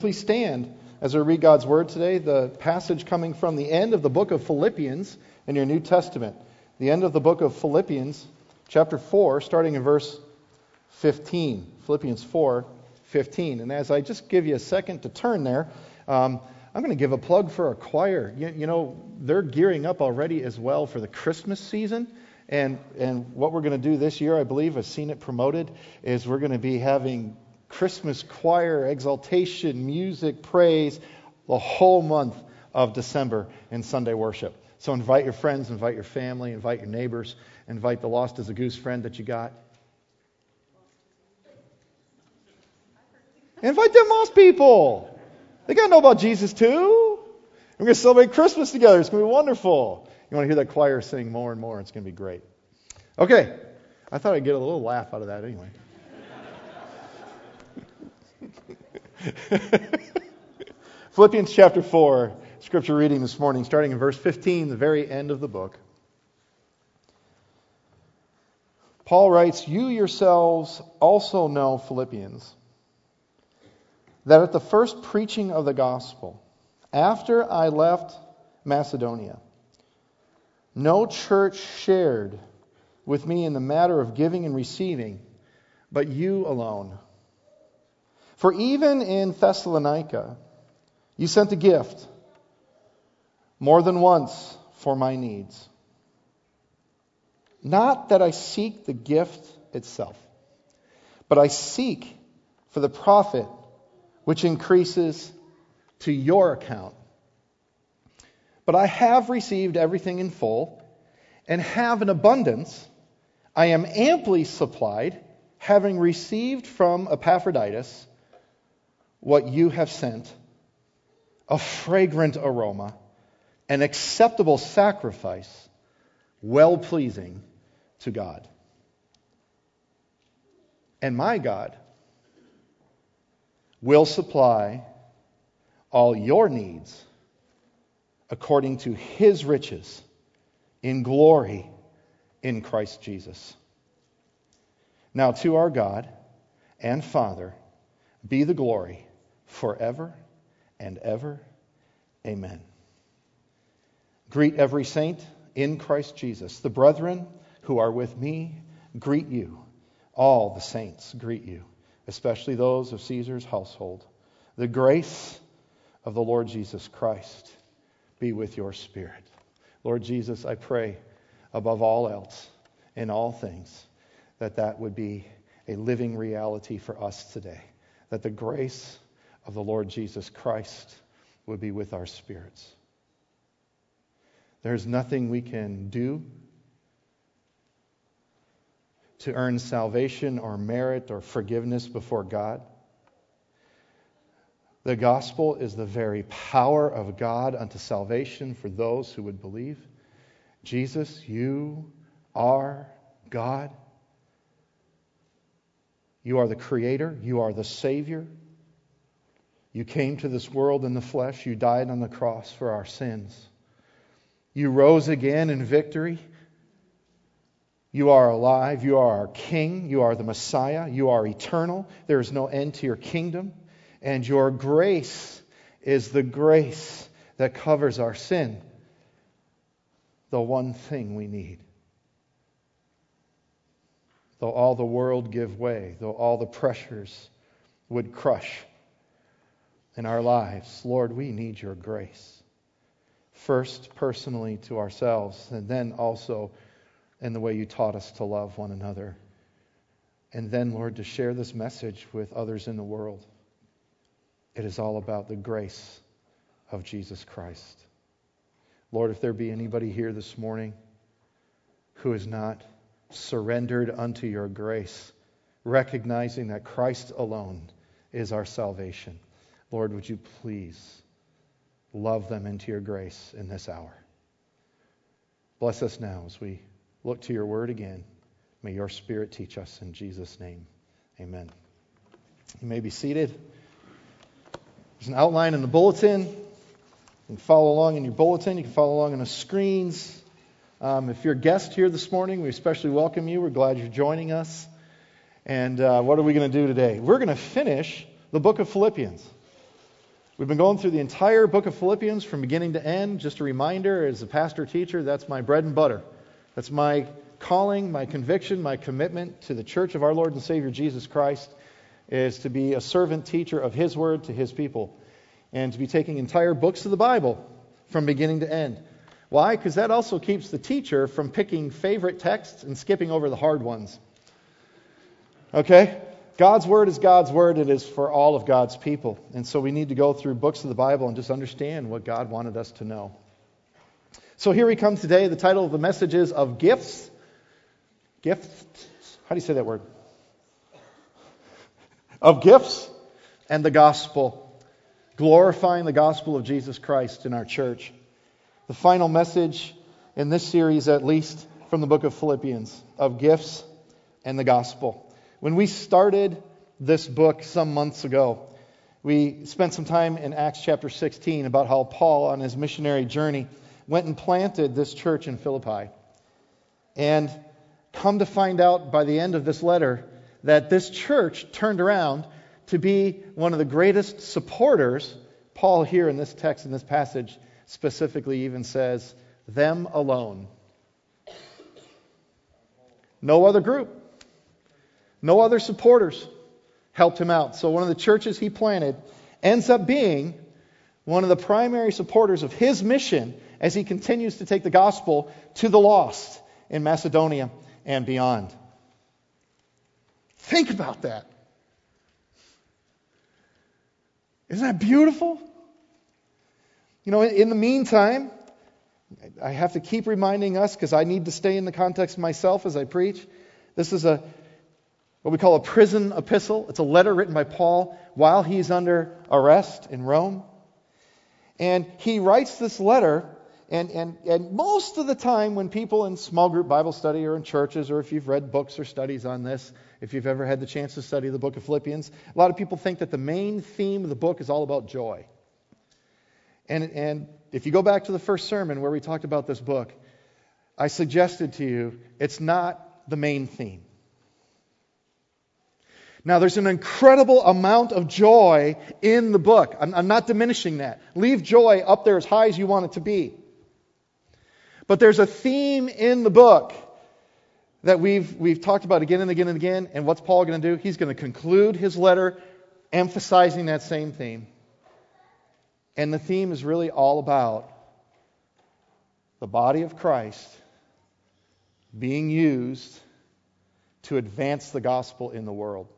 please stand as we read God's Word today, the passage coming from the end of the book of Philippians in your New Testament. The end of the book of Philippians, chapter 4, starting in verse 15. Philippians 4:15. And as I just give you a second to turn there, I'm going to give a plug for our choir. You know, they're gearing up already as well for the Christmas season. And what we're going to do this year, I believe, I've seen it promoted, is we're going to be having Christmas choir, exaltation, music, praise, the whole month of December in Sunday worship. So invite your friends, invite your family, invite your neighbors, invite the lost as a goose friend that you got. Invite them lost people. They got to know about Jesus too. We're going to celebrate Christmas together. It's going to be wonderful. You want to hear that choir sing more and more. It's going to be great. Okay. I thought I'd get a little laugh out of that anyway. Philippians chapter 4, scripture reading this morning, starting in verse 15, the very end of the book. Paul writes, "You yourselves also know, Philippians, that at the first preaching of the gospel, after I left Macedonia, no church shared with me in the matter of giving and receiving, but you alone. For even in Thessalonica, you sent a gift more than once for my needs. Not that I seek the gift itself, but I seek for the profit which increases to your account. But I have received everything in full and have an abundance. I am amply supplied, having received from Epaphroditus what you have sent, a fragrant aroma, an acceptable sacrifice, well-pleasing to God. And my God will supply all your needs according to His riches in glory in Christ Jesus. Now to our God and Father be the glory forever and ever. Amen. Greet every saint in Christ Jesus. The brethren who are with me greet you. All the saints greet you, especially those of Caesar's household. The grace of the Lord Jesus Christ be with your spirit. Lord Jesus, I pray above all else, in all things, that would be a living reality for us today. That the grace of the Lord Jesus Christ would be with our spirits. There's nothing we can do to earn salvation or merit or forgiveness before God. The gospel is the very power of God unto salvation for those who would believe. Jesus, you are God. You are the Creator. You are the Savior. You came to this world in the flesh. You died on the cross for our sins. You rose again in victory. You are alive. You are our King. You are the Messiah. You are eternal. There is no end to your kingdom. And your grace is the grace that covers our sin. The one thing we need. Though all the world give way, though all the pressures would crush in our lives, Lord, we need your grace. First, personally to ourselves, and then also in the way you taught us to love one another. And then, Lord, to share this message with others in the world. It is all about the grace of Jesus Christ. Lord, if there be anybody here this morning who is not surrendered unto your grace, recognizing that Christ alone is our salvation, Lord, would you please love them into your grace in this hour. Bless us now as we look to your word again. May your Spirit teach us in Jesus' name. Amen. You may be seated. There's an outline in the bulletin. You can follow along in your bulletin. You can follow along on the screens. If you're a guest here this morning, we especially welcome you. We're glad you're joining us. And what are we going to do today? We're going to finish the book of Philippians. We've been going through the entire book of Philippians from beginning to end. Just a reminder, as a pastor teacher, that's my bread and butter. That's my calling, my conviction, my commitment to the church of our Lord and Savior Jesus Christ is to be a servant teacher of His Word to His people and to be taking entire books of the Bible from beginning to end. Why? Because that also keeps the teacher from picking favorite texts and skipping over the hard ones. Okay? God's Word is God's Word. It is for all of God's people. And so we need to go through books of the Bible and just understand what God wanted us to know. So here we come today. The title of the message is Of Gifts. Gifts? How do you say that word? Of gifts and the gospel. Glorifying the gospel of Jesus Christ in our church. The final message in this series, at least, from the book of Philippians. Of gifts and the gospel. When we started this book some months ago, we spent some time in Acts chapter 16 about how Paul, on his missionary journey, went and planted this church in Philippi. And come to find out by the end of this letter that this church turned around to be one of the greatest supporters. Paul here in this text, in this passage, specifically even says, them alone. No other group. No other supporters helped him out. So one of the churches he planted ends up being one of the primary supporters of his mission as he continues to take the gospel to the lost in Macedonia and beyond. Think about that. Isn't that beautiful? You know, in the meantime, I have to keep reminding us, because I need to stay in the context myself as I preach. This is what we call a prison epistle. It's a letter written by Paul while he's under arrest in Rome. And he writes this letter, and most of the time when people in small group Bible study or in churches, or if you've read books or studies on this, if you've ever had the chance to study the book of Philippians, a lot of people think that the main theme of the book is all about joy. And if you go back to the first sermon where we talked about this book, I suggested to you it's not the main theme. Now, there's an incredible amount of joy in the book. I'm not diminishing that. Leave joy up there as high as you want it to be. But there's a theme in the book that we've talked about again and again and again. And what's Paul going to do? He's going to conclude his letter emphasizing that same theme. And the theme is really all about the body of Christ being used to advance the gospel in the world.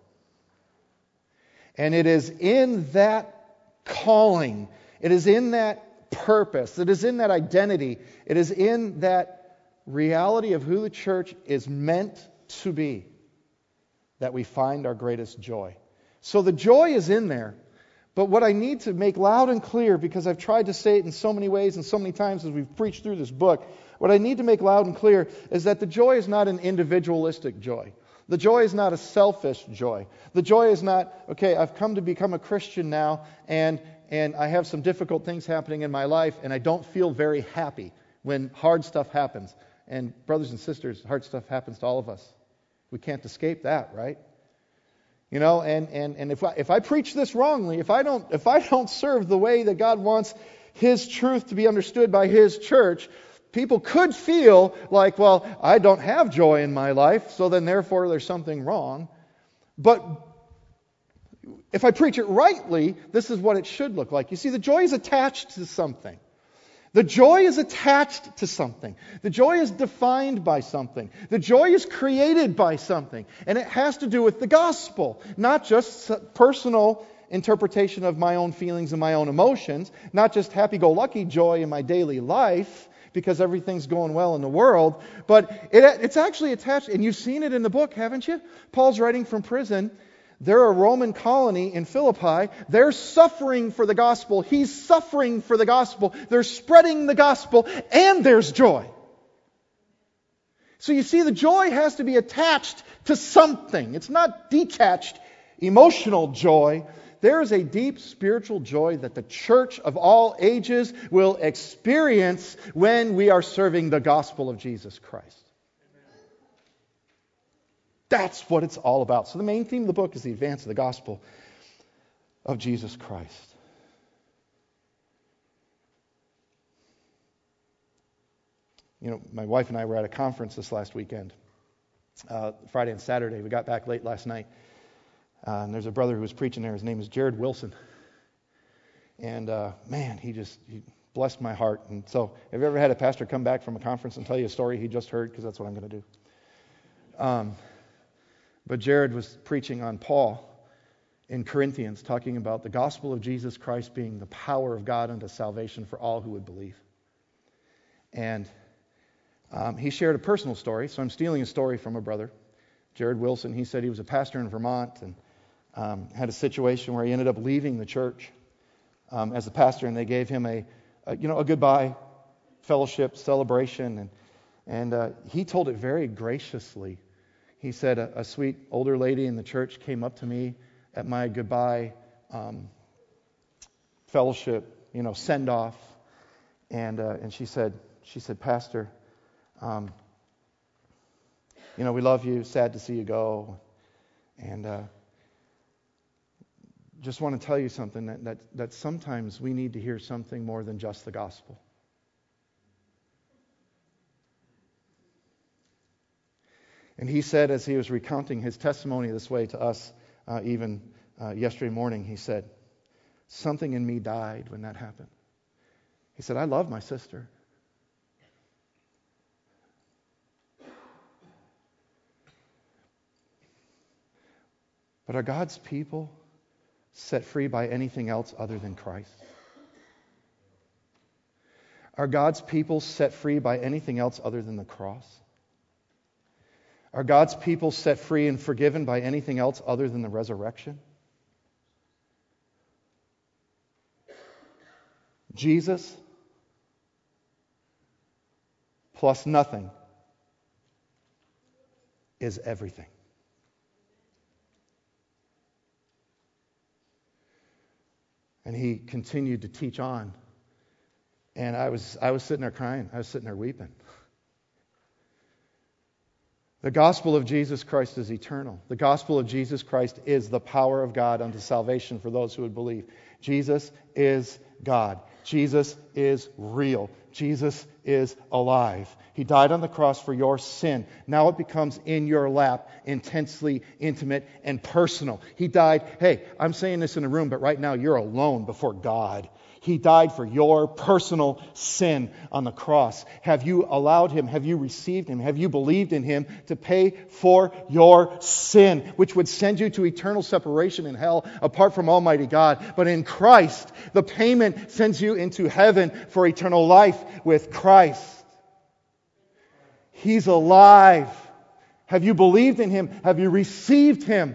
And it is in that calling, it is in that purpose, it is in that identity, it is in that reality of who the church is meant to be that we find our greatest joy. So the joy is in there. But what I need to make loud and clear, because I've tried to say it in so many ways and so many times as we've preached through this book, what I need to make loud and clear is that the joy is not an individualistic joy. The joy is not a selfish joy. The joy is not, okay, I've come to become a Christian now, and I have some difficult things happening in my life, and I don't feel very happy when hard stuff happens. And brothers and sisters, hard stuff happens to all of us. We can't escape that, right? You know, and if I preach this wrongly, if I don't serve the way that God wants His truth to be understood by His church, people could feel like, well, I don't have joy in my life, so then therefore there's something wrong. But if I preach it rightly, this is what it should look like. You see, the joy is attached to something. The joy is attached to something. The joy is defined by something. The joy is created by something. And it has to do with the gospel, not just personal interpretation of my own feelings and my own emotions, not just happy-go-lucky joy in my daily life, because everything's going well in the world, but it's actually attached, and you've seen it in the book, haven't you? Paul's writing from prison. They're a Roman colony in Philippi. They're suffering for the gospel. He's suffering for the gospel. They're spreading the gospel, and there's joy. So you see, the joy has to be attached to something. It's not detached emotional joy. There is a deep spiritual joy that the church of all ages will experience when we are serving the gospel of Jesus Christ. That's what it's all about. So the main theme of the book is the advance of the gospel of Jesus Christ. My wife and I were at a conference this last weekend, Friday and Saturday. We got back late last night. And there's a brother who was preaching there. His name is Jared Wilson. And man, he blessed my heart. And so, have you ever had a pastor come back from a conference and tell you a story he just heard? Because that's what I'm going to do. But Jared was preaching on Paul in Corinthians, talking about the gospel of Jesus Christ being the power of God unto salvation for all who would believe. And he shared a personal story. So I'm stealing a story from a brother, Jared Wilson. He said he was a pastor in Vermont and had a situation where he ended up leaving the church as a pastor, and they gave him a goodbye fellowship celebration, and he told it very graciously. He said a sweet older lady in the church came up to me at my goodbye fellowship, send off, and she said, Pastor, we love you. Sad to see you go, and just want to tell you something that sometimes we need to hear something more than just the gospel. And he said, as he was recounting his testimony this way to us, even yesterday morning, he said, something in me died when that happened. He said, I love my sister. But are God's people set free by anything else other than Christ? Are God's people set free by anything else other than the cross? Are God's people set free and forgiven by anything else other than the resurrection? Jesus plus nothing is everything. And he continued to teach on. And I was sitting there crying. I was sitting there weeping. The gospel of Jesus Christ is eternal. The gospel of Jesus Christ is the power of God unto salvation for those who would believe. Jesus is God. Jesus is real. Jesus is alive. He died on the cross for your sin. Now it becomes in your lap, intensely intimate and personal. He died. Hey, I'm saying this in a room, but right now you're alone before God. He died for your personal sin on the cross. Have you allowed Him? Have you received Him? Have you believed in Him to pay for your sin, which would send you to eternal separation in hell apart from Almighty God? But in Christ, the payment sends you into heaven for eternal life with Christ. He's alive. Have you believed in Him? Have you received Him?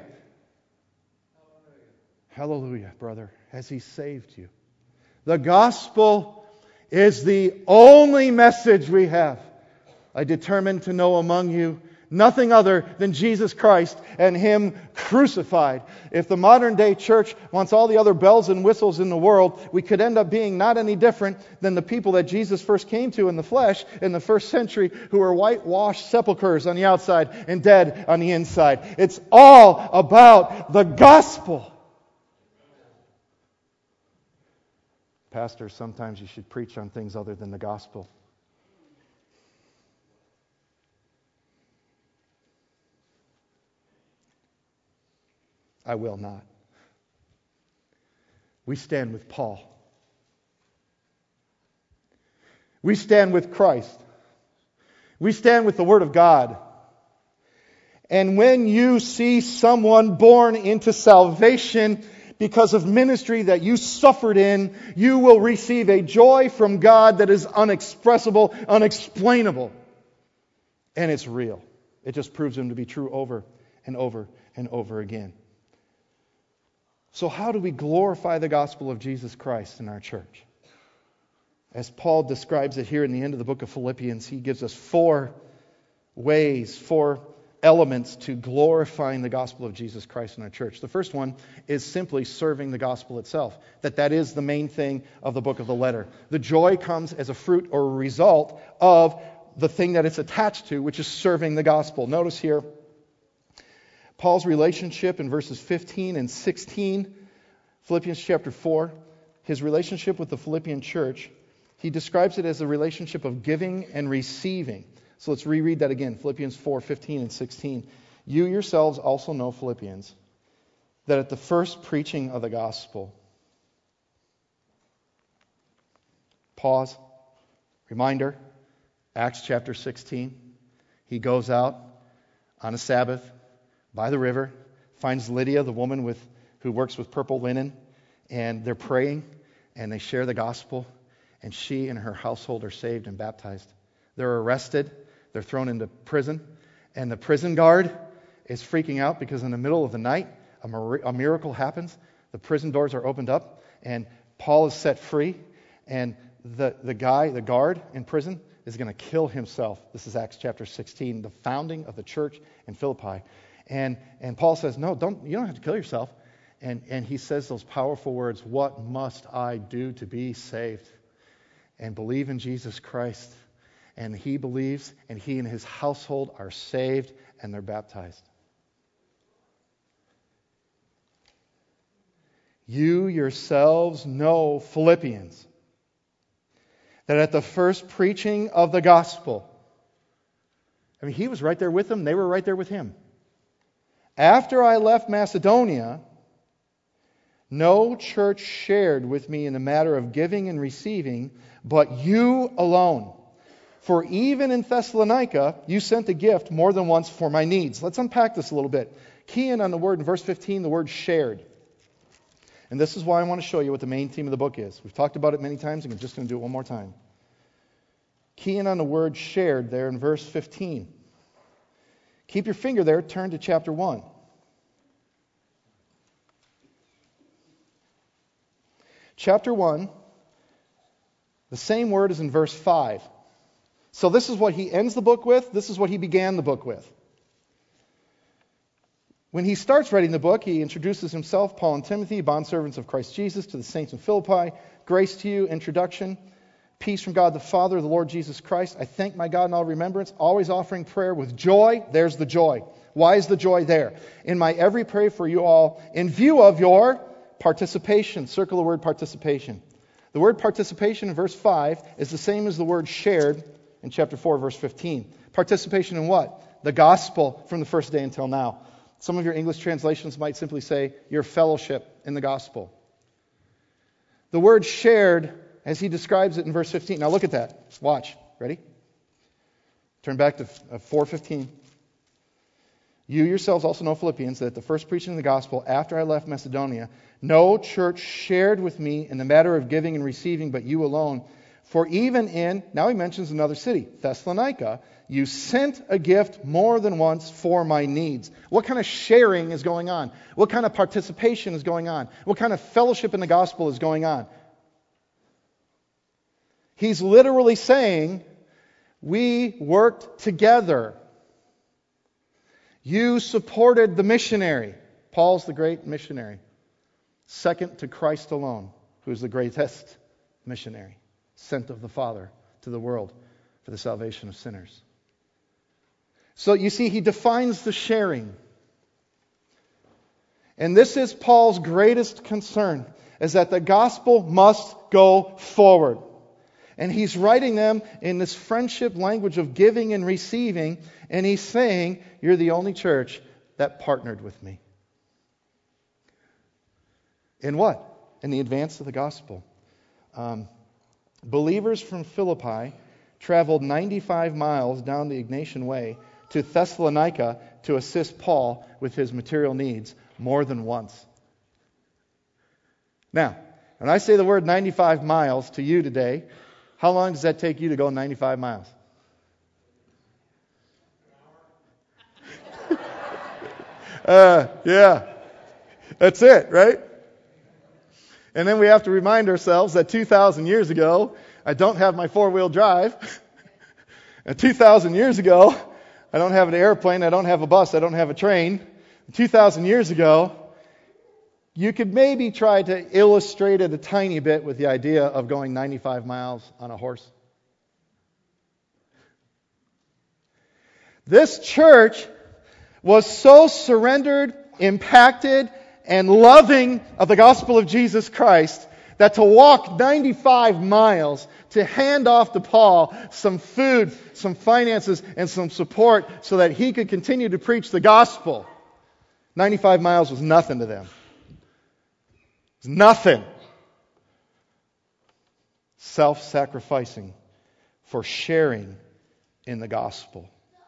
Hallelujah, brother. Has He saved you? The gospel is the only message we have. I determined to know among you nothing other than Jesus Christ and Him crucified. If the modern day church wants all the other bells and whistles in the world, we could end up being not any different than the people that Jesus first came to in the flesh in the first century, who were whitewashed sepulchres on the outside and dead on the inside. It's all about the gospel. Pastor, sometimes you should preach on things other than the gospel. I will not. We stand with Paul. We stand with Christ. We stand with the Word of God. And when you see someone born into salvation because of ministry that you suffered in, you will receive a joy from God that is unexpressible, unexplainable. And it's real. It just proves Him to be true over and over and over again. So how do we glorify the gospel of Jesus Christ in our church? As Paul describes it here in the end of the book of Philippians, he gives us 4 ways, 4 elements to glorifying the gospel of Jesus Christ in our church. The first one is simply serving the gospel itself. That is the main thing of the book of the letter. The joy comes as a fruit or a result of the thing that it's attached to, which is serving the gospel. Notice here Paul's relationship in verses 15 and 16, Philippians chapter 4, his relationship with the Philippian church. He describes it as a relationship of giving and receiving. So let's reread that again. Philippians 4:15 and 16. You yourselves also know, Philippians, that at the first preaching of the gospel, pause, reminder, Acts chapter 16. He goes out on a Sabbath by the river, finds Lydia, the woman who works with purple linen, and they're praying, and they share the gospel, and she and her household are saved and baptized. They're arrested, they're thrown into prison, and the prison guard is freaking out because in the middle of the night, a miracle happens. The prison doors are opened up, and Paul is set free, and the guard in prison, is going to kill himself. This is Acts chapter 16, the founding of the church in Philippi. And Paul says, no, you don't have to kill yourself. And he says those powerful words, what must I do to be saved? And believe in Jesus Christ. And he believes, and he and his household are saved, and they're baptized. You yourselves know, Philippians, that at the first preaching of the gospel, I mean, he was right there with them, they were right there with him. After I left Macedonia, no church shared with me in the matter of giving and receiving, but you alone. For even in Thessalonica, you sent a gift more than once for my needs. Let's unpack this a little bit. Key in on the word in verse 15, the word shared. And this is why I want to show you what the main theme of the book is. We've talked about it many times, and I'm just going to do it one more time. Key in on the word shared there in verse 15. Keep your finger there, turn to chapter 1. Chapter 1, the same word is in verse 5. So this is what he ends the book with, this is what he began the book with. When he starts writing the book, he introduces himself, Paul and Timothy, bondservants of Christ Jesus, to the saints in Philippi. Grace to you, introduction. Peace from God the Father, the Lord Jesus Christ. I thank my God in all remembrance, always offering prayer with joy. There's the joy. Why is the joy there? In my every prayer for you all, in view of your participation. Circle the word participation. The word participation in verse 5 is the same as the word shared in chapter 4, verse 15. Participation in what? The gospel from the first day until now. Some of your English translations might simply say, your fellowship in the gospel. The word shared, as he describes it in verse 15. Now look at that. Watch. Ready? Turn back to 4:15. You yourselves also know, Philippians, that at the first preaching of the gospel, after I left Macedonia, no church shared with me in the matter of giving and receiving, but you alone. For even in, now he mentions another city, Thessalonica, you sent a gift more than once for my needs. What kind of sharing is going on? What kind of participation is going on? What kind of fellowship in the gospel is going on? He's literally saying, we worked together. You supported the missionary. Paul's the great missionary. Second to Christ alone, who is the greatest missionary, sent of the Father to the world for the salvation of sinners. So you see, he defines the sharing. And this is Paul's greatest concern, is that the gospel must go forward. And he's writing them in this friendship language of giving and receiving, and he's saying, you're the only church that partnered with me. In what? In the advance of the gospel. Believers from Philippi traveled 95 miles down the Ignatian Way to Thessalonica to assist Paul with his material needs more than once. Now, when I say the word 95 miles to you today, how long does that take you to go 95 miles? Yeah, that's it, right? And then we have to remind ourselves that 2,000 years ago, I don't have my four-wheel drive. And 2,000 years ago, I don't have an airplane, I don't have a bus, I don't have a train. 2,000 years ago, you could maybe try to illustrate it a tiny bit with the idea of going 95 miles on a horse. This church was so surrendered, impacted, and loving of the gospel of Jesus Christ that to walk 95 miles to hand off to Paul some food, some finances, and some support so that he could continue to preach the gospel, 95 miles was nothing to them. It's nothing. Self-sacrificing for sharing in the gospel.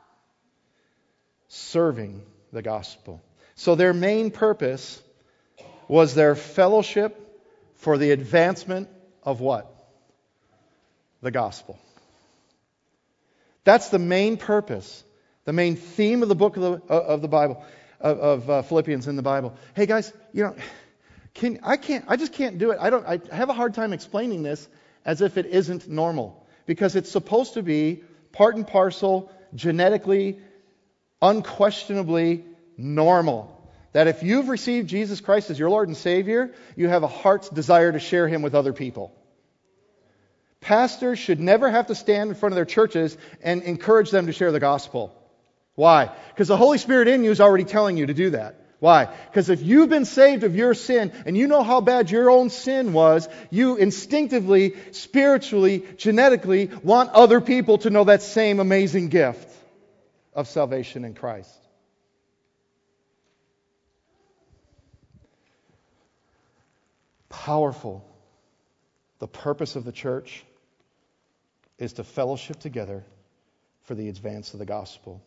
Serving the gospel. So their main purpose was their fellowship for the advancement of what? The gospel. That's the main purpose, the main theme of the book of the Bible, of Philippians in the Bible. Hey guys, I just can't do it. I have a hard time explaining this as if it isn't normal, because it's supposed to be part and parcel, genetically, unquestionably normal. That if you've received Jesus Christ as your Lord and Savior, you have a heart's desire to share Him with other people. Pastors should never have to stand in front of their churches and encourage them to share the gospel. Why? Because the Holy Spirit in you is already telling you to do that. Why? Because if you've been saved of your sin and you know how bad your own sin was, you instinctively, spiritually, genetically want other people to know that same amazing gift of salvation in Christ. Powerful. The purpose of the church is to fellowship together for the advance of the gospel.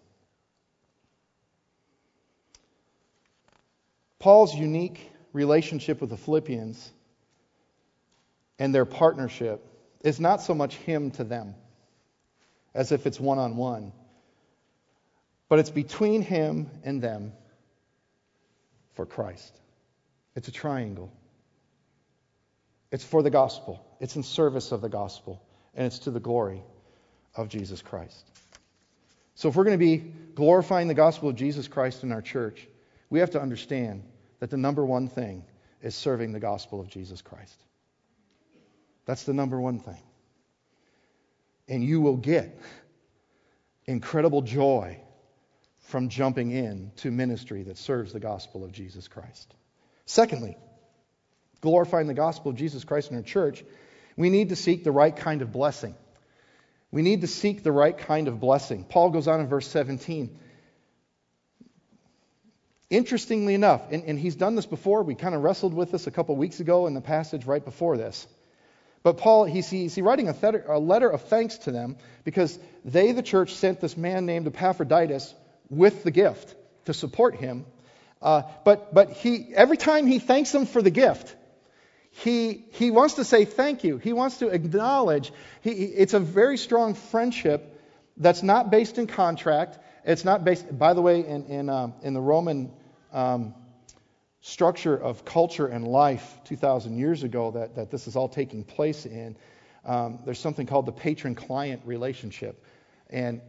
Paul's unique relationship with the Philippians and their partnership is not so much him to them, as if it's one-on-one, but it's between him and them for Christ. It's a triangle. It's for the gospel. It's in service of the gospel. And it's to the glory of Jesus Christ. So if we're going to be glorifying the gospel of Jesus Christ in our church, we have to understand that the number one thing is serving the gospel of Jesus Christ. That's the number one thing. And you will get incredible joy from jumping in to ministry that serves the gospel of Jesus Christ. Secondly, glorifying the gospel of Jesus Christ in our church, we need to seek the right kind of blessing. We need to seek the right kind of blessing. Paul goes on in verse 17. Interestingly enough, and he's done this before, we kind of wrestled with this a couple weeks ago in the passage right before this. But Paul, he's writing a letter of thanks to them because they, the church, sent this man named Epaphroditus with the gift to support him. But he, every time he thanks them for the gift, he wants to say thank you. He wants to acknowledge. It's a very strong friendship that's not based in contract. It's not based, by the way, in the Roman structure of culture and life 2,000 years ago that this is all taking place in. There's something called the patron-client relationship. And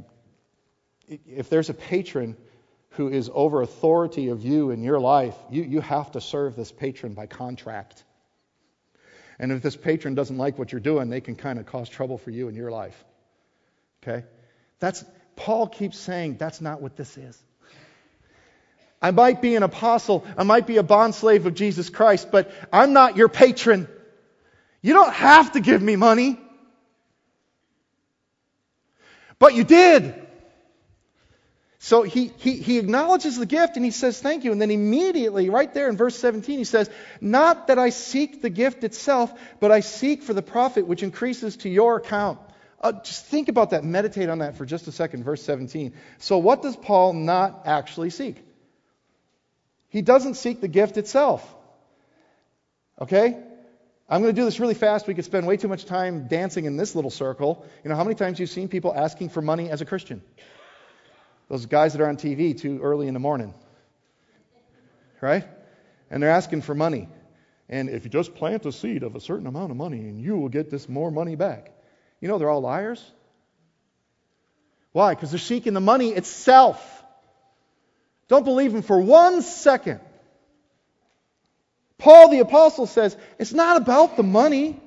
if there's a patron who is over authority of you in your life, you have to serve this patron by contract. And if this patron doesn't like what you're doing, they can kind of cause trouble for you in your life. Okay? Paul keeps saying that's not what this is. I might be an apostle, I might be a bondslave of Jesus Christ, but I'm not your patron. You don't have to give me money. But you did. So he acknowledges the gift and he says thank you. And then immediately, right there in verse 17, he says, not that I seek the gift itself, but I seek for the profit which increases to your account. Just think about that. Meditate on that for just a second. Verse 17. So what does Paul not actually seek? He doesn't seek the gift itself. Okay? I'm going to do this really fast. We could spend way too much time dancing in this little circle. You know, how many times you've seen people asking for money as a Christian? Those guys that are on TV too early in the morning. Right? And they're asking for money. And if you just plant a seed of a certain amount of money and you will get this more money back. You know they're all liars. Why? Because they're seeking the money itself. Don't believe them for 1 second. Paul the apostle says, it's not about the money.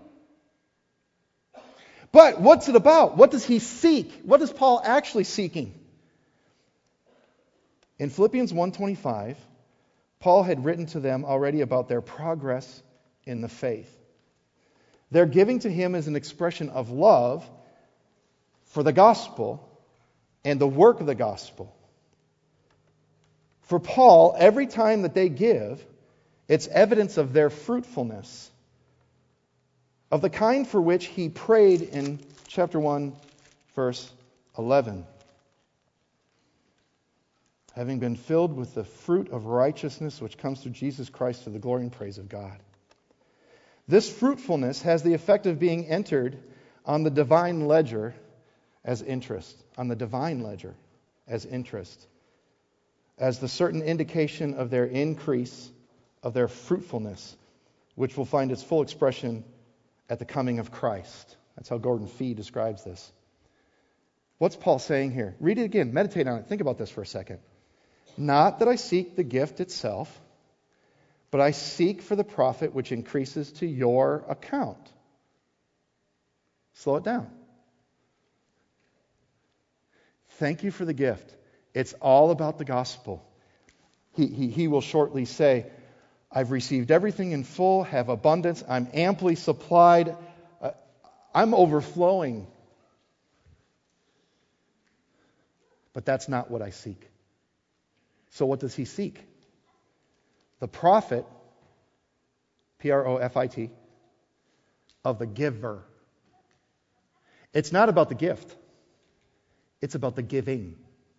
But what's it about? What does he seek? What is Paul actually seeking? In Philippians 1:25, Paul had written to them already about their progress in the faith. Their giving to him is an expression of love for the gospel and the work of the gospel. For Paul, every time that they give, it's evidence of their fruitfulness, of the kind for which he prayed in chapter 1, verse 11. Having been filled with the fruit of righteousness which comes through Jesus Christ to the glory and praise of God. This fruitfulness has the effect of being entered on the divine ledger as interest. On the divine ledger as interest. As the certain indication of their increase, of their fruitfulness, which will find its full expression at the coming of Christ. That's how Gordon Fee describes this. What's Paul saying here? Read it again. Meditate on it. Think about this for a second. Not that I seek the gift itself, but I seek for the profit which increases to your account. Slow it down. Thank you for the gift. It's all about the gospel. He will shortly say, I've received everything in full, have abundance, I'm amply supplied, I'm overflowing. But that's not what I seek. So what does he seek? The profit, P-R-O-F-I-T, of the giver. It's not about the gift. It's about the giving.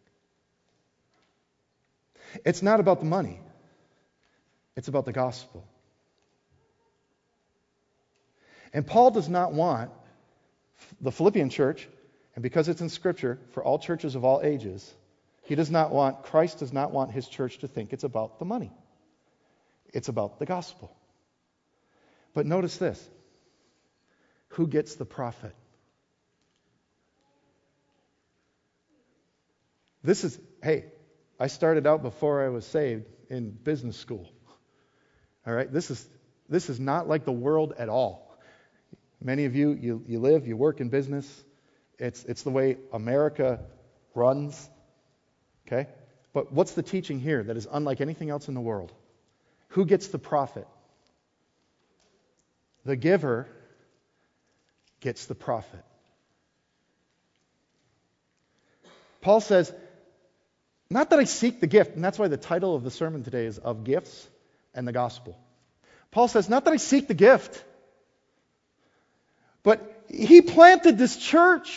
It's not about the money. It's about the gospel. And Paul does not want the Philippian church, and because it's in Scripture, for all churches of all ages, Christ does not want his church to think it's about the money. It's about the gospel. But notice this. Who gets the profit? I started out before I was saved in business school. All right, this is not like the world at all. Many of you live, you work in business. It's the way America runs. Okay? But what's the teaching here that is unlike anything else in the world? Who gets the profit? The giver gets the profit. Paul says, not that I seek the gift, and that's why the title of the sermon today is Of Gifts and the Gospel. Paul says, not that I seek the gift, but he planted this church.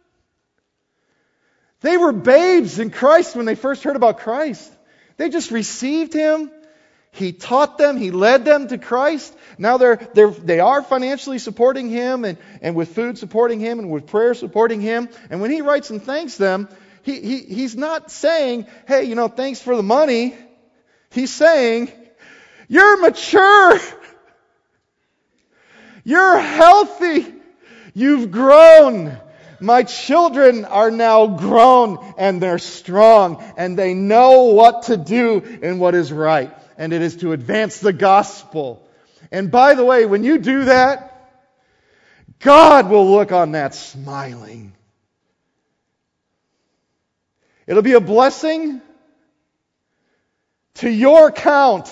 They were babes in Christ when they first heard about Christ. They just received him. He taught them. He led them to Christ. Now they are financially supporting him and with food supporting him and with prayer supporting him. And when he writes and thanks them, he's not saying, hey, thanks for the money. He's saying, you're mature. You're healthy. You've grown. My children are now grown and they're strong and they know what to do and what is right. And it is to advance the gospel. And by the way, when you do that, God will look on that smiling. It'll be a blessing to your account.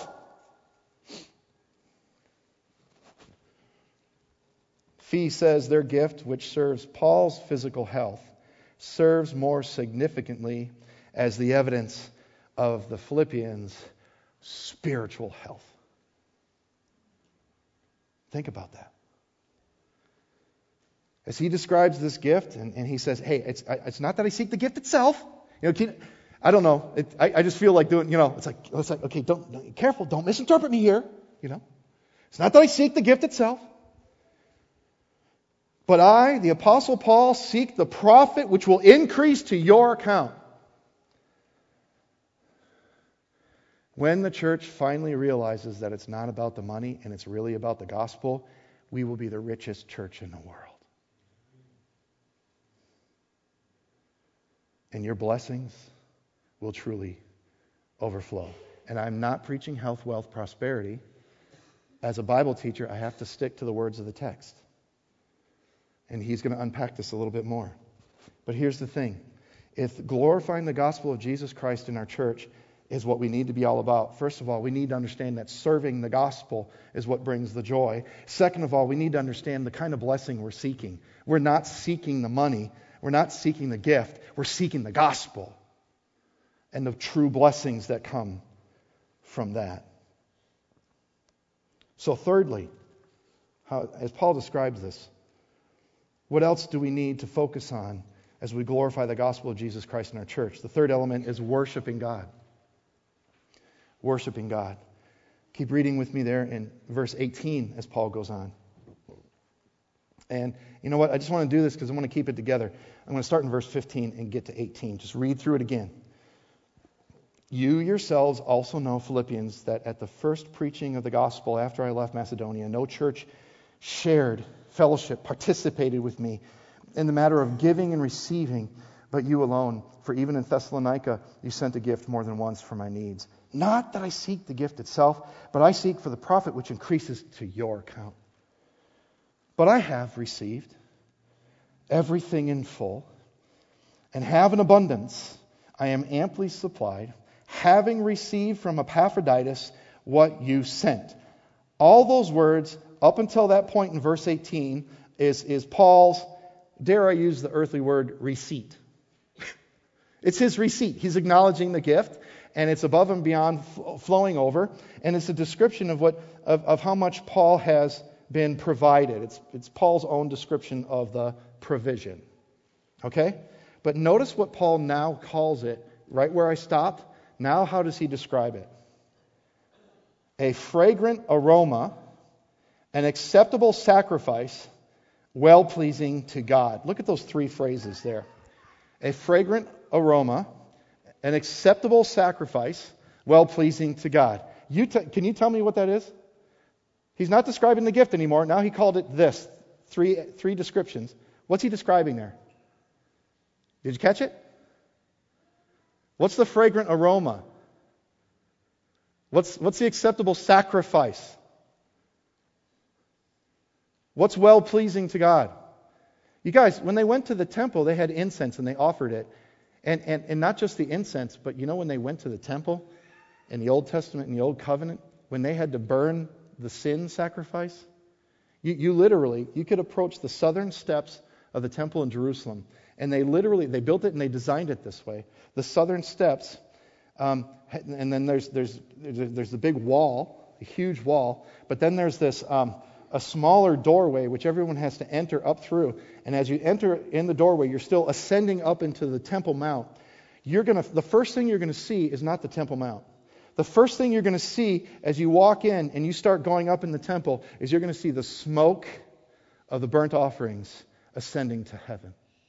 Fee says their gift, which serves Paul's physical health, serves more significantly as the evidence of the Philippians' spiritual health. Think about that. As he describes this gift, and he says, hey, it's not that I seek the gift itself. I don't know. I just feel like doing, it's like okay, careful, don't misinterpret me here. It's not that I seek the gift itself. But I, the Apostle Paul, seek the profit which will increase to your account. When the church finally realizes that it's not about the money and it's really about the gospel, we will be the richest church in the world. And your blessings will truly overflow. And I'm not preaching health, wealth, prosperity. As a Bible teacher, I have to stick to the words of the text. And he's going to unpack this a little bit more. But here's the thing. If glorifying the gospel of Jesus Christ in our church is what we need to be all about. First of all, we need to understand that serving the gospel is what brings the joy. Second of all, we need to understand the kind of blessing we're seeking. We're not seeking the money. We're not seeking the gift. We're seeking the gospel and the true blessings that come from that. So thirdly, as Paul describes this, what else do we need to focus on as we glorify the gospel of Jesus Christ in our church? The third element is worshiping God. Worshiping God. Keep reading with me there in verse 18 as Paul goes on. And you know what? I just want to do this because I want to keep it together. I'm going to start in verse 15 and get to 18. Just read through it again. You yourselves also know, Philippians, that at the first preaching of the gospel after I left Macedonia, no church shared, fellowship, participated with me in the matter of giving and receiving, but you alone. For even in Thessalonica, you sent a gift more than once for my needs. Not that I seek the gift itself, but I seek for the profit which increases to your account. But I have received everything in full, and have an abundance. I am amply supplied, having received from Epaphroditus what you sent. All those words, up until that point in verse 18, is Paul's, dare I use the earthly word, receipt. It's his receipt. He's acknowledging the gift, and it's above and beyond flowing over, and it's a description of how much Paul has been provided. It's Paul's own description of the provision. Okay? But notice what Paul now calls it, right where I stopped. Now how does he describe it? A fragrant aroma, an acceptable sacrifice, well-pleasing to God. Look at those three phrases there. A fragrant aroma, an acceptable sacrifice, well-pleasing to God. Can you tell me what that is? He's not describing the gift anymore. Now he called it this. Three descriptions. What's he describing there? Did you catch it? What's the fragrant aroma? What's the acceptable sacrifice? What's well-pleasing to God? You guys, when they went to the temple, they had incense and they offered it. And not just the incense, but you know when they went to the temple in the Old Testament, in the Old Covenant, when they had to burn the sin sacrifice, you literally could approach the southern steps of the temple in Jerusalem, and they built it and they designed it this way. The southern steps, and then there's the big wall, a huge wall, but then there's this a smaller doorway which everyone has to enter up through. And as you enter in the doorway, you're still ascending up into the Temple Mount. The first thing you're going to see is not the Temple Mount. The first thing you're going to see as you walk in and you start going up in the temple is you're going to see the smoke of the burnt offerings ascending to heaven.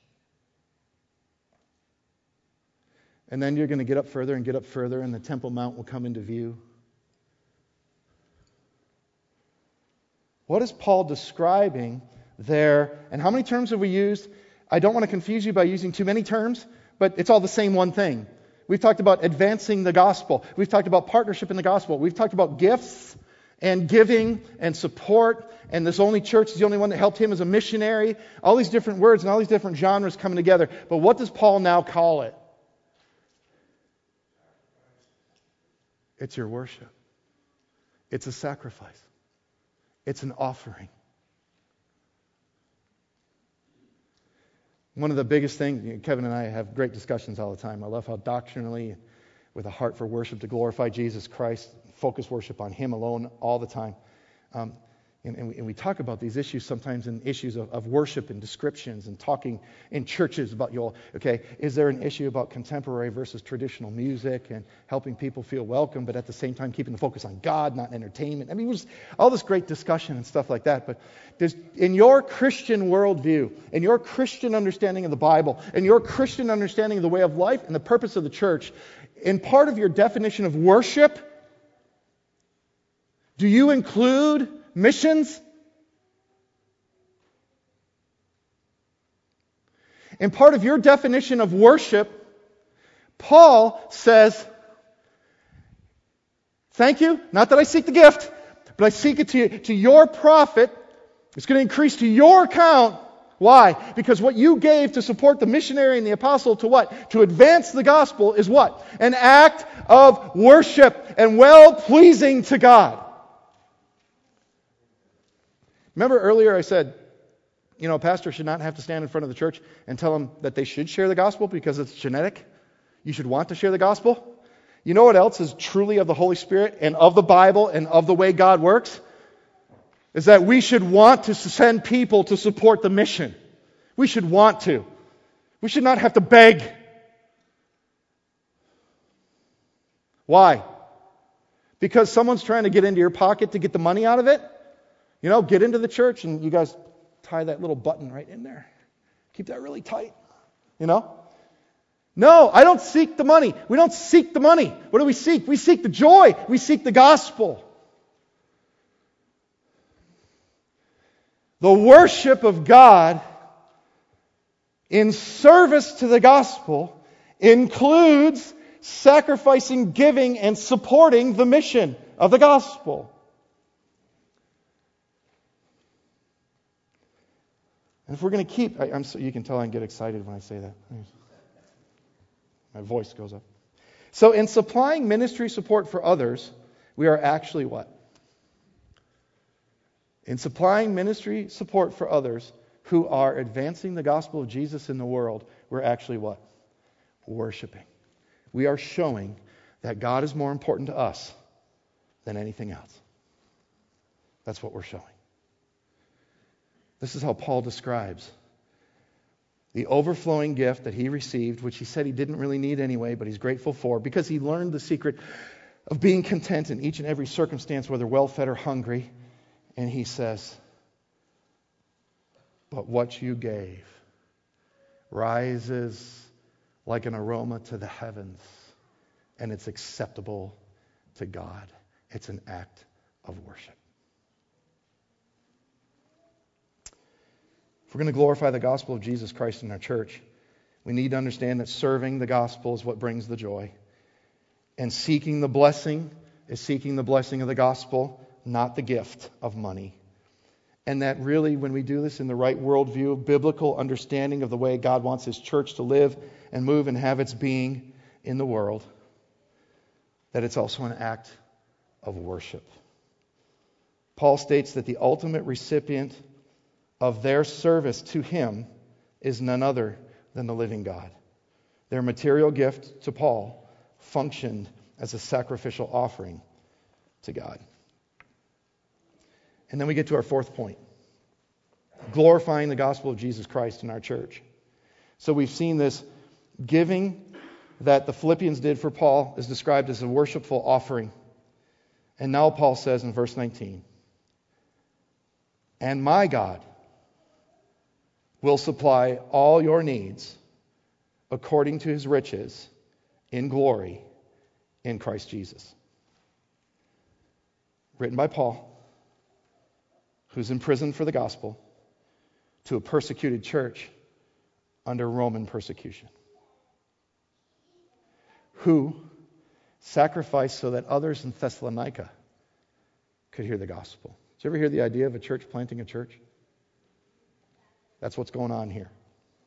And then you're going to get up further, and the Temple Mount will come into view. What is Paul describing there? And how many terms have we used? I don't want to confuse you by using too many terms, but it's all the same one thing. We've talked about advancing the gospel. We've talked about partnership in the gospel. We've talked about gifts and giving and support. And this only church is the only one that helped him as a missionary. All these different words and all these different genres coming together. But what does Paul now call it? It's your worship. It's a sacrifice. It's an offering. One of the biggest things, Kevin and I have great discussions all the time. I love how doctrinally, with a heart for worship to glorify Jesus Christ, focus worship on Him alone all the time. And we talk about these issues sometimes in issues of worship and descriptions and talking in churches about, is there an issue about contemporary versus traditional music and helping people feel welcome, but at the same time keeping the focus on God, not entertainment? I mean, there's all this great discussion and stuff like that. But in your Christian worldview, in your Christian understanding of the Bible, in your Christian understanding of the way of life and the purpose of the church, in part of your definition of worship, do you include missions? In part of your definition of worship, Paul says, thank you, not that I seek the gift, but I seek it to your profit. It's going to increase to your account. Why? Because what you gave to support the missionary and the apostle to what? To advance the gospel is what? An act of worship and well-pleasing to God. Remember earlier I said, a pastor should not have to stand in front of the church and tell them that they should share the gospel because it's genetic. You should want to share the gospel. You know what else is truly of the Holy Spirit and of the Bible and of the way God works? Is that we should want to send people to support the mission. We should want to. We should not have to beg. Why? Because someone's trying to get into your pocket to get the money out of it? Get into the church and you guys tie that little button right in there. Keep that really tight. No, I don't seek the money. We don't seek the money. What do we seek? We seek the joy. We seek the gospel. The worship of God in service to the gospel includes sacrificing, giving, and supporting the mission of the gospel. And if we're going to keep... you can tell I get excited when I say that. My voice goes up. So in supplying ministry support for others, we are actually what? In supplying ministry support for others who are advancing the gospel of Jesus in the world, we're actually what? Worshiping. We are showing that God is more important to us than anything else. That's what we're showing. This is how Paul describes the overflowing gift that he received, which he said he didn't really need anyway, but he's grateful for, because he learned the secret of being content in each and every circumstance, whether well-fed or hungry. And he says, but what you gave rises like an aroma to the heavens, and it's acceptable to God. It's an act of worship. If we're going to glorify the gospel of Jesus Christ in our church, we need to understand that serving the gospel is what brings the joy. And seeking the blessing is seeking the blessing of the gospel, not the gift of money. And that really, when we do this in the right worldview, biblical understanding of the way God wants His church to live and move and have its being in the world, that it's also an act of worship. Paul states that the ultimate recipient of their service to Him is none other than the living God. Their material gift to Paul functioned as a sacrificial offering to God. And then we get to our fourth point, glorifying the gospel of Jesus Christ in our church. So we've seen this giving that the Philippians did for Paul is described as a worshipful offering. And now Paul says in verse 19, and my God will supply all your needs according to His riches in glory in Christ Jesus. Written by Paul, who's in prison for the gospel, to a persecuted church under Roman persecution, who sacrificed so that others in Thessalonica could hear the gospel. Did you ever hear the idea of a church planting a church? That's what's going on here.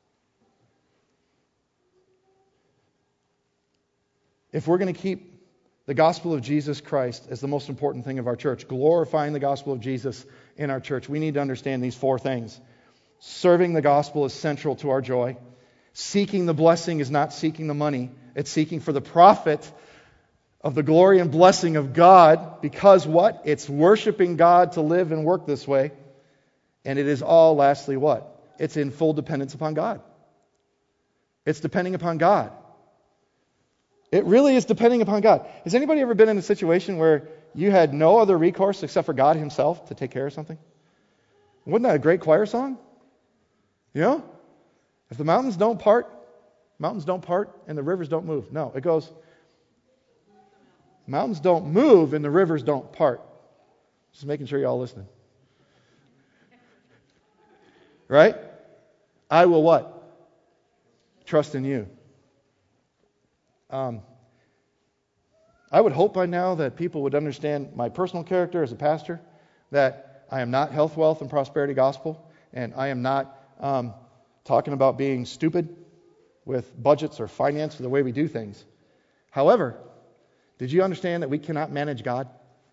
If we're going to keep the gospel of Jesus Christ as the most important thing of our church, glorifying the gospel of Jesus in our church, we need to understand these four things. Serving the gospel is central to our joy. Seeking the blessing is not seeking the money. It's seeking for the profit of the glory and blessing of God, because what? It's worshiping God to live and work this way. And it is all, lastly, what? It's in full dependence upon God. It's depending upon God. It really is depending upon God. Has anybody ever been in a situation where you had no other recourse except for God Himself to take care of something? Wasn't that a great choir song? If the mountains don't part and the rivers don't move. No, it goes, mountains don't move and the rivers don't part. Just making sure you're all listening. Right? I will what? Trust in you. I would hope by now that people would understand my personal character as a pastor, that I am not health, wealth, and prosperity gospel, and I am not talking about being stupid with budgets or finance or the way we do things. However, did you understand that we cannot manage God?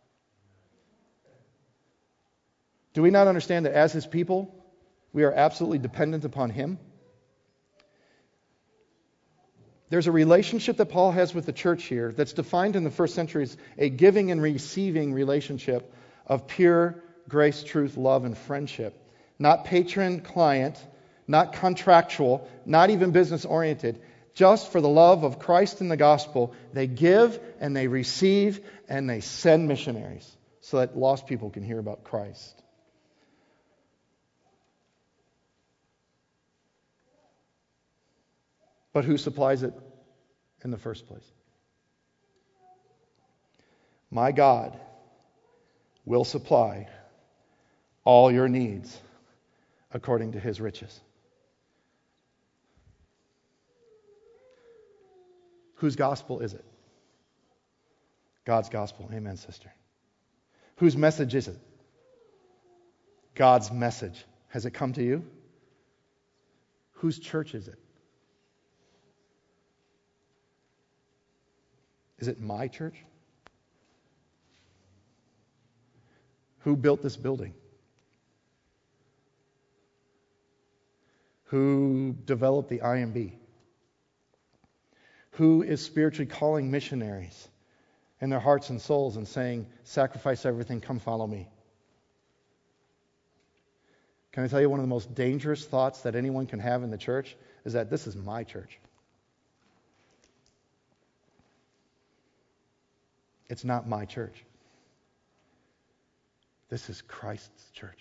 Do we not understand that as His people, we are absolutely dependent upon Him? There's a relationship that Paul has with the church here that's defined in the first century as a giving and receiving relationship of pure grace, truth, love, and friendship. Not patron-client, not contractual, not even business-oriented. Just for the love of Christ and the gospel, they give and they receive and they send missionaries so that lost people can hear about Christ. But who supplies it in the first place? My God will supply all your needs according to His riches. Whose gospel is it? God's gospel. Amen, sister. Whose message is it? God's message. Has it come to you? Whose church is it? Is it my church? Who built this building? Who developed the IMB? Who is spiritually calling missionaries in their hearts and souls and saying, sacrifice everything, come follow me? Can I tell you one of the most dangerous thoughts that anyone can have in the church is that this is my church. It's not my church. This is Christ's church.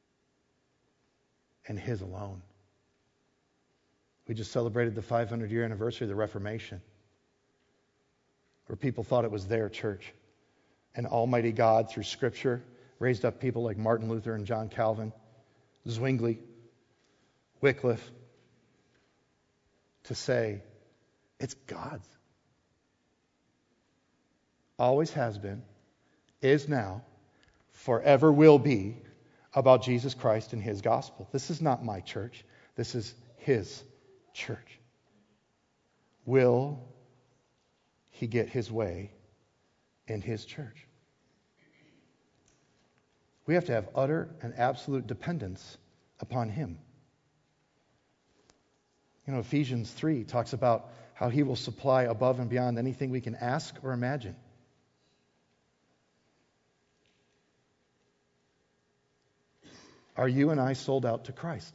And His alone. We just celebrated the 500-year anniversary of the Reformation, where people thought it was their church. And Almighty God, through Scripture, raised up people like Martin Luther and John Calvin, Zwingli, Wycliffe, to say, it's God's. Always has been, is now, forever will be about Jesus Christ and His gospel. This is not my church. This is His church. Will He get His way in His church? We have to have utter and absolute dependence upon Him. You know, Ephesians 3 talks about how He will supply above and beyond anything we can ask or imagine. Are you and I sold out to Christ?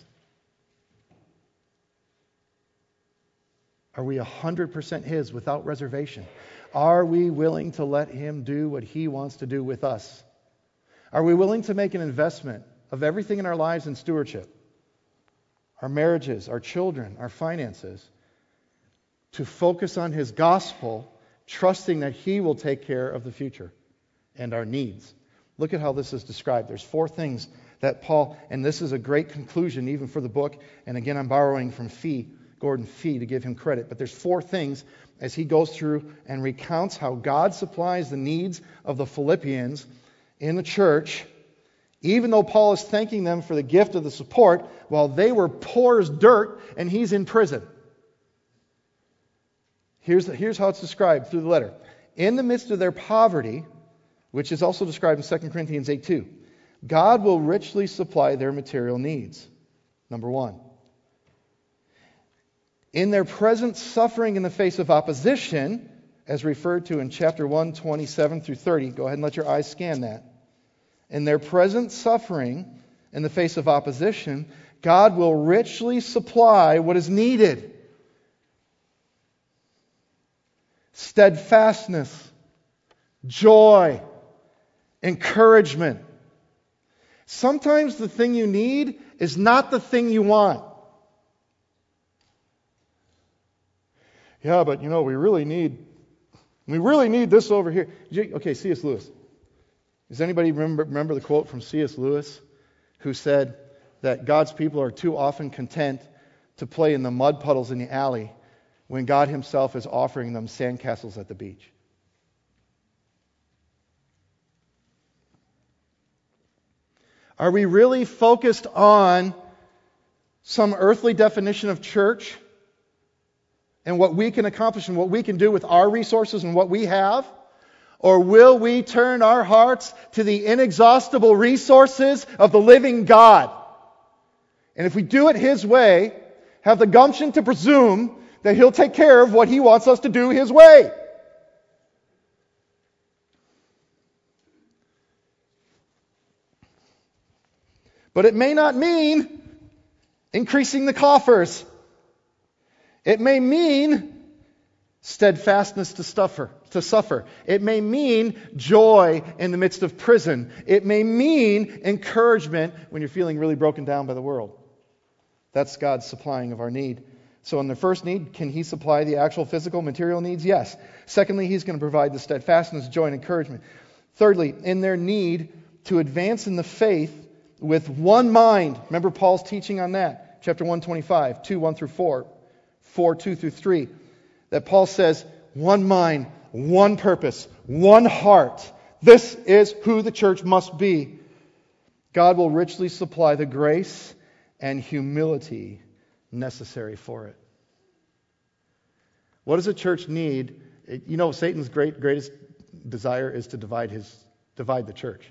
Are we 100% His without reservation? Are we willing to let Him do what He wants to do with us? Are we willing to make an investment of everything in our lives in stewardship? Our marriages, our children, our finances, to focus on His gospel, trusting that He will take care of the future and our needs. Look at how this is described. There's 4 things that Paul, and this is a great conclusion even for the book, and again I'm borrowing from Gordon Fee to give him credit, but there's 4 things as he goes through and recounts how God supplies the needs of the Philippians in the church, even though Paul is thanking them for the gift of the support while they were poor as dirt and he's in prison. Here's how it's described through the letter. In the midst of their poverty, which is also described in 2 Corinthians 8:2, God will richly supply their material needs. Number 1. In their present suffering in the face of opposition, as referred to in chapter 1, 27 through 30, go ahead and let your eyes scan that. In their present suffering in the face of opposition, God will richly supply what is needed. Steadfastness, joy, encouragement. Sometimes the thing you need is not the thing you want. Yeah, but you know, we really need this over here. Okay, C.S. Lewis. Does anybody remember the quote from C.S. Lewis who said that God's people are too often content to play in the mud puddles in the alley when God Himself is offering them sandcastles at the beach? Are we really focused on some earthly definition of church and what we can accomplish and what we can do with our resources and what we have? Or will we turn our hearts to the inexhaustible resources of the living God? And if we do it His way, have the gumption to presume that He'll take care of what He wants us to do His way. But it may not mean increasing the coffers. It may mean steadfastness to suffer. It may mean joy in the midst of prison. It may mean encouragement when you're feeling really broken down by the world. That's God's supplying of our need. So in the first need, can He supply the actual physical, material needs? Yes. Secondly, He's going to provide the steadfastness, joy, and encouragement. Thirdly, in their need to advance in the faith with one mind. Remember Paul's teaching on that. Chapter 125, 2:1-4, 4:2-3. That Paul says, one mind, one purpose, one heart. This is who the church must be. God will richly supply the grace and humility necessary for it. What does a church need? You know, Satan's greatest desire is to divide the church.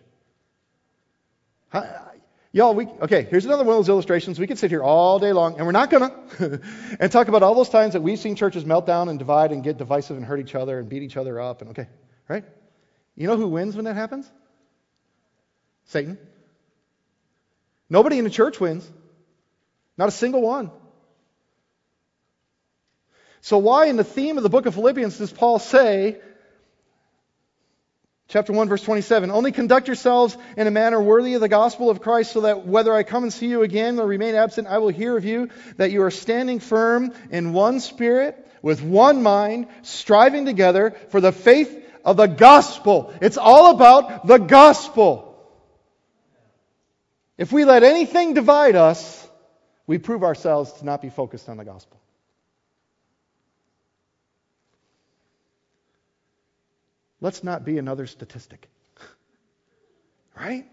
Here's another one of those illustrations. We could sit here all day long, and we're not going to, and talk about all those times that we've seen churches melt down and divide and get divisive and hurt each other and beat each other up. And right? You know who wins when that happens? Satan. Nobody in the church wins. Not a single one. So why in the theme of the book of Philippians does Paul say, chapter 1, verse 27, only conduct yourselves in a manner worthy of the gospel of Christ, so that whether I come and see you again or remain absent, I will hear of you, that you are standing firm in one spirit, with one mind, striving together for the faith of the gospel. It's all about the gospel. If we let anything divide us, we prove ourselves to not be focused on the gospel. Let's not be another statistic. Right?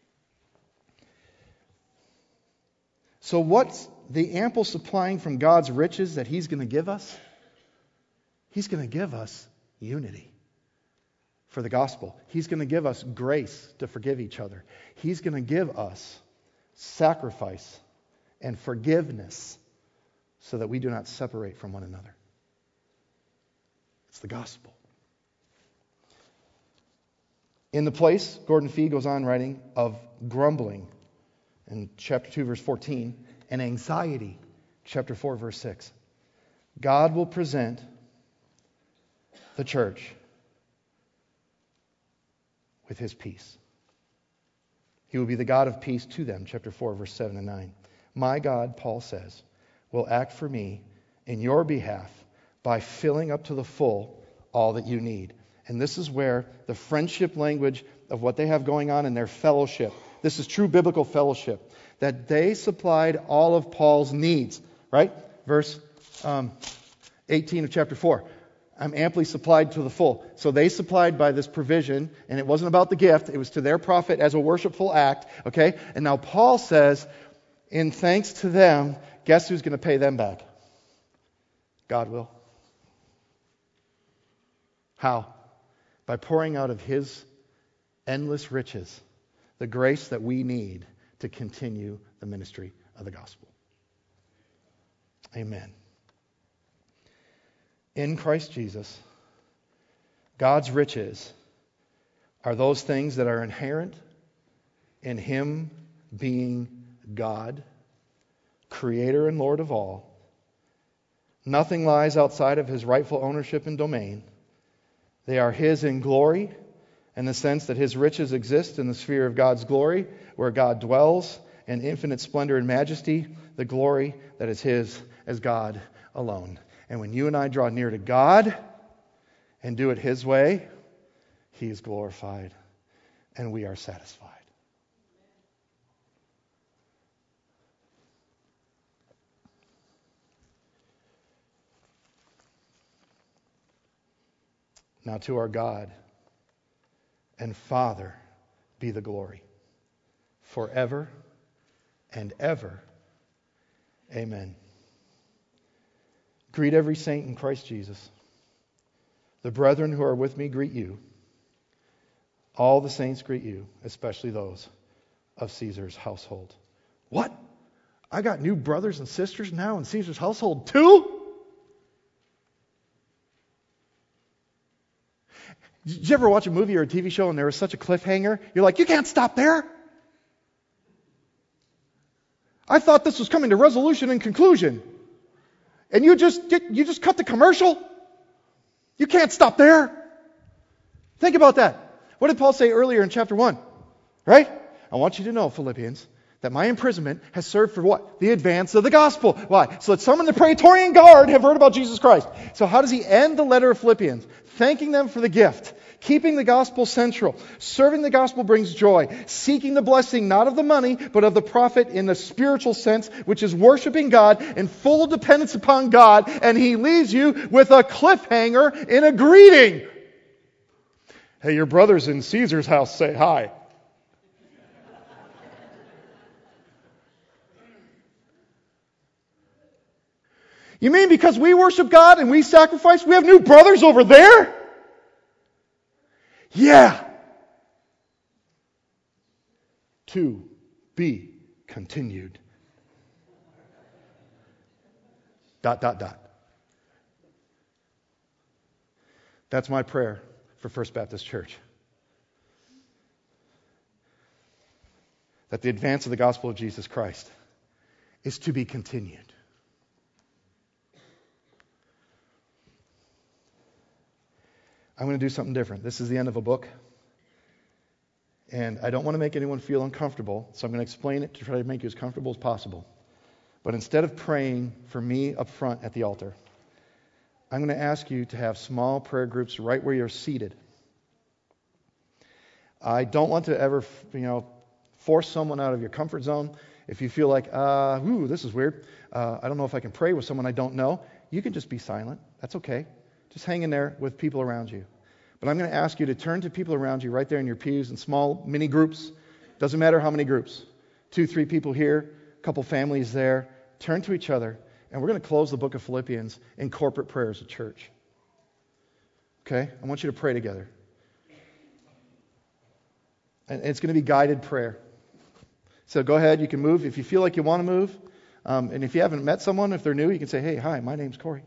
So what's the ample supplying from God's riches that He's going to give us? He's going to give us unity for the gospel. He's going to give us grace to forgive each other. He's going to give us sacrifice and forgiveness so that we do not separate from one another. It's the gospel. In the place, Gordon Fee goes on writing, of grumbling in chapter 2, verse 14, and anxiety, chapter 4, verse 6. God will present the church with His peace. He will be the God of peace to them, chapter 4, verse 7 and 9. My God, Paul says, will act for me in your behalf by filling up to the full all that you need. And this is where the friendship language of what they have going on in their fellowship, this is true biblical fellowship, that they supplied all of Paul's needs, right? Verse 18 of chapter 4. I'm amply supplied to the full. So they supplied by this provision, and it wasn't about the gift, it was to their profit as a worshipful act, okay? And now Paul says, in thanks to them, guess who's going to pay them back? God will. How? By pouring out of His endless riches the grace that we need to continue the ministry of the gospel. Amen. In Christ Jesus, God's riches are those things that are inherent in Him being God, Creator and Lord of all. Nothing lies outside of His rightful ownership and domain. They are His in glory, in the sense that His riches exist in the sphere of God's glory, where God dwells in infinite splendor and majesty, the glory that is His as God alone. And when you and I draw near to God and do it His way, He is glorified and we are satisfied. Now to our God and Father be the glory forever and ever. Amen. Greet every saint in Christ Jesus. The brethren who are with me greet you. All the saints greet you, especially those of Caesar's household. What? I got new brothers and sisters now in Caesar's household too? Did you ever watch a movie or a TV show and there was such a cliffhanger? You're like, you can't stop there. I thought this was coming to resolution and conclusion. And you just cut the commercial? You can't stop there. Think about that. What did Paul say earlier in chapter 1? Right? I want you to know, Philippians, that my imprisonment has served for what? The advance of the gospel. Why? So that some in the Praetorian Guard have heard about Jesus Christ. So how does he end the letter of Philippians? Thanking them for the gift. Keeping the gospel central. Serving the gospel brings joy. Seeking the blessing not of the money, but of the profit in the spiritual sense, which is worshiping God in full dependence upon God. And he leaves you with a cliffhanger in a greeting. Hey, your brothers in Caesar's house say hi. You mean because we worship God and we sacrifice, we have new brothers over there? Yeah. To be continued. ... That's my prayer for First Baptist Church. That the advance of the gospel of Jesus Christ is to be continued. I'm going to do something different. This is the end of a book. And I don't want to make anyone feel uncomfortable, so I'm going to explain it to try to make you as comfortable as possible. But instead of praying for me up front at the altar, I'm going to ask you to have small prayer groups right where you're seated. I don't want to ever, force someone out of your comfort zone. If you feel like, this is weird. I don't know if I can pray with someone I don't know. You can just be silent. That's okay. Just hang in there with people around you. But I'm going to ask you to turn to people around you right there in your pews in small mini groups. Doesn't matter how many groups. 2, 3 people here, a couple families there. Turn to each other. And we're going to close the book of Philippians in corporate prayer as a church. Okay? I want you to pray together. And it's going to be guided prayer. So go ahead. You can move if you feel like you want to move. And if you haven't met someone, if they're new, you can say, hey, hi, my name's Corey.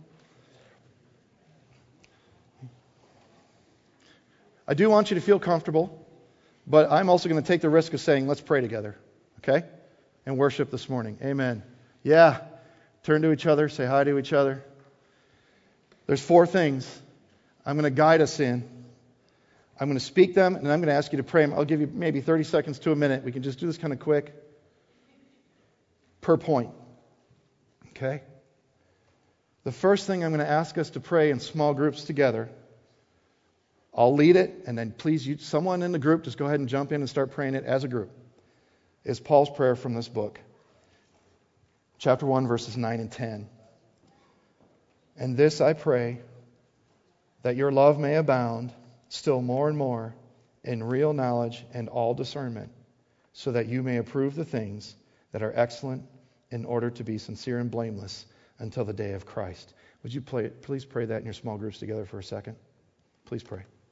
I do want you to feel comfortable, but I'm also going to take the risk of saying, let's pray together, okay? And worship this morning. Amen. Yeah. Turn to each other. Say hi to each other. There's 4 things I'm going to guide us in. I'm going to speak them, and I'm going to ask you to pray them. I'll give you maybe 30 seconds to a minute. We can just do this kind of quick. Per point. Okay? The first thing I'm going to ask us to pray in small groups together, I'll lead it, and then please, someone in the group, just go ahead and jump in and start praying it as a group, is Paul's prayer from this book. Chapter 1, verses 9 and 10. And this I pray, that your love may abound still more and more in real knowledge and all discernment, so that you may approve the things that are excellent in order to be sincere and blameless until the day of Christ. Would you please pray that in your small groups together for a second? Please pray.